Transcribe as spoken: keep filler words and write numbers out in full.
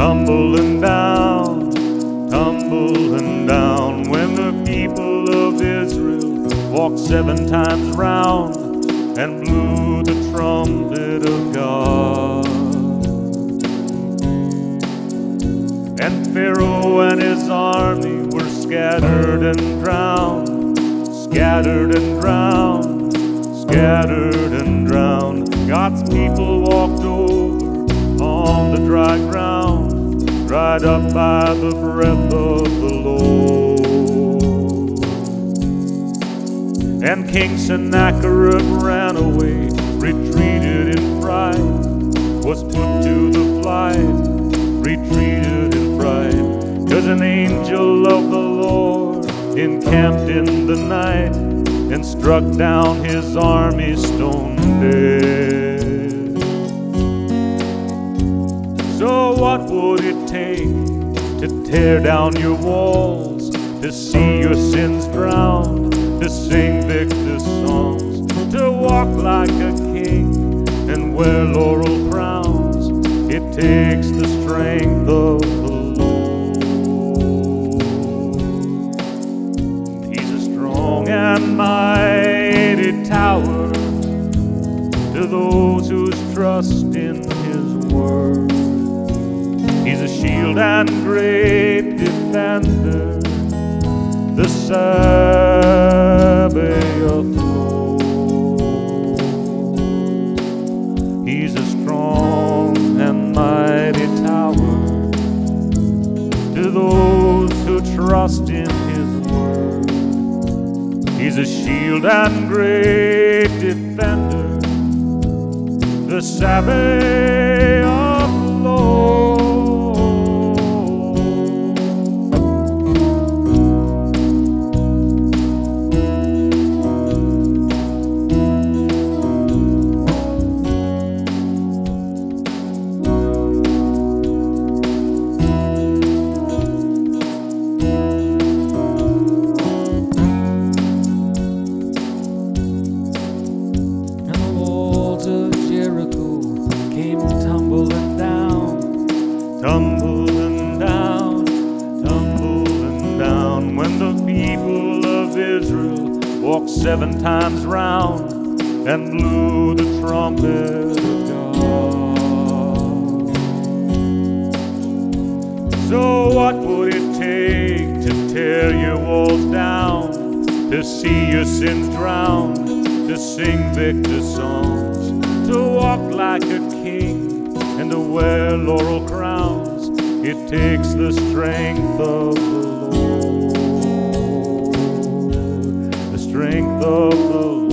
tumbling down, tumbling down, when the people of Israel walked seven times round and blew the trumpet of God. And Pharaoh and his army were scattered and drowned, scattered and drowned, scattered and drowned. God's people walked over on the dry ground, dried up by the breath of the Lord. And King Sennacherib ran away, retreated in fright, was put to the flight, retreated in fright, 'cause an angel of the Lord encamped in the night and struck down his army stone dead. So what would it take to tear down your walls, to see your sins drowned, to sing victor songs, to walk like a king and wear laurel crowns? It takes the strength of the Lord. He's a strong and mighty tower to those whose trust in his word. He's a shield and great defender, the Sabaoth Lord. He's a strong and mighty tower to those who trust in his word. He's a shield and great defender, the Sabaoth Lord. Tumbling down, tumbling down, when the people of Israel walked seven times round and blew the trumpet of God. So what would it take to tear your walls down, to see your sins drowned, to sing victor songs, to walk like a king and to wear laurel crowns? It takes the strength of the Lord, the strength of the Lord.